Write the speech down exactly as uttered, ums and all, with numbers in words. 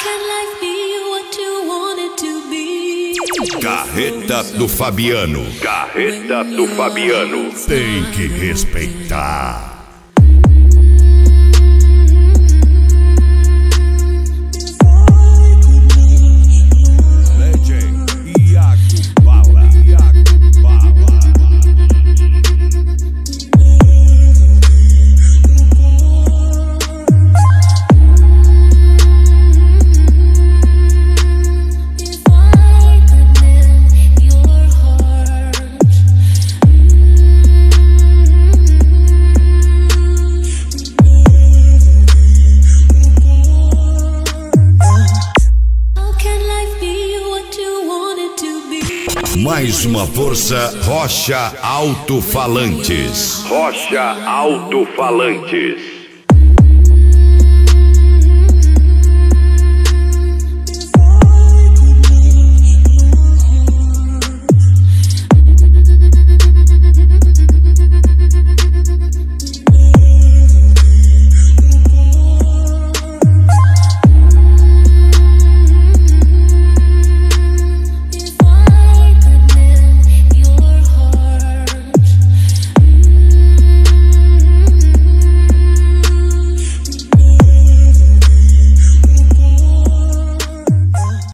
Carreta do Fabiano. Carreta do Fabiano. Tem que respeitar. Mais uma força, Rocha Alto-Falantes. Rocha Alto-Falantes.